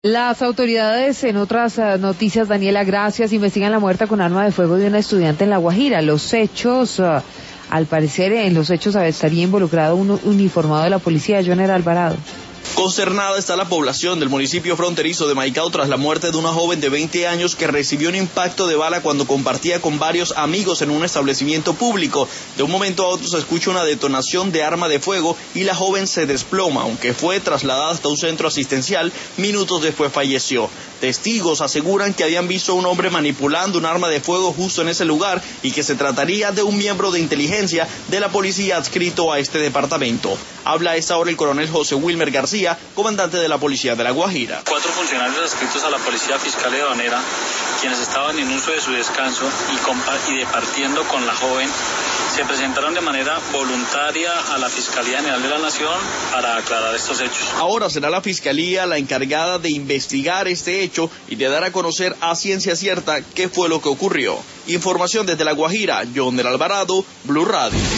Las autoridades, en otras noticias, Daniela, gracias, investigan la muerte con arma de fuego de una estudiante en La Guajira. Los hechos, al parecer, en los hechos estaría involucrado un uniformado de la policía, Joner Alvarado. Consternada está la población del municipio fronterizo de Maicao tras la muerte de una joven de 20 años que recibió un impacto de bala cuando compartía con varios amigos en un establecimiento público. De un momento a otro se escucha una detonación de arma de fuego y la joven se desploma, aunque fue trasladada hasta un centro asistencial, minutos después falleció. Testigos aseguran que habían visto a un hombre manipulando un arma de fuego justo en ese lugar y que se trataría de un miembro de inteligencia de la policía adscrito a este departamento. Habla a esta hora el coronel José Wilmer García, comandante de la policía de La Guajira. 4 funcionarios adscritos a la policía fiscal de aduanera, quienes estaban en uso de su descanso y departiendo con la joven, se presentaron de manera voluntaria a la Fiscalía General de la Nación para aclarar estos hechos. Ahora será la Fiscalía la encargada de investigar este hecho y de dar a conocer a ciencia cierta qué fue lo que ocurrió. Información desde La Guajira, Joner Alvarado, Blue Radio.